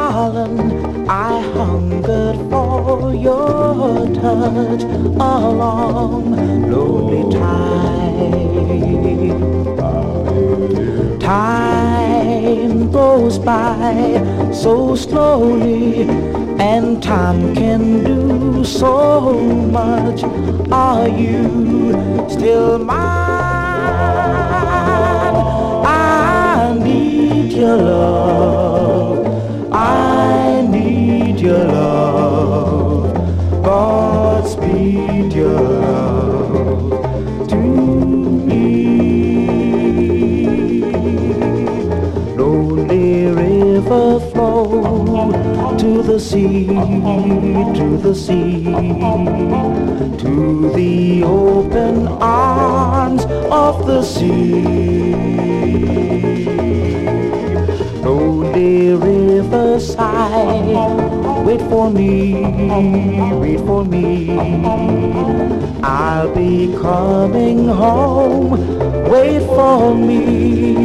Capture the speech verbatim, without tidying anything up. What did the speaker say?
darling, I hungered for your touch along lonely time. Time goes by so slowly, and time can do so much. Are you still mine? I need your love. I need your love. Godspeed your love to me. Lonely river flow to the sea, to the sea, to the open arms of the sea. Lonely riverside, wait for me, wait for me. I'll be coming home, wait for me.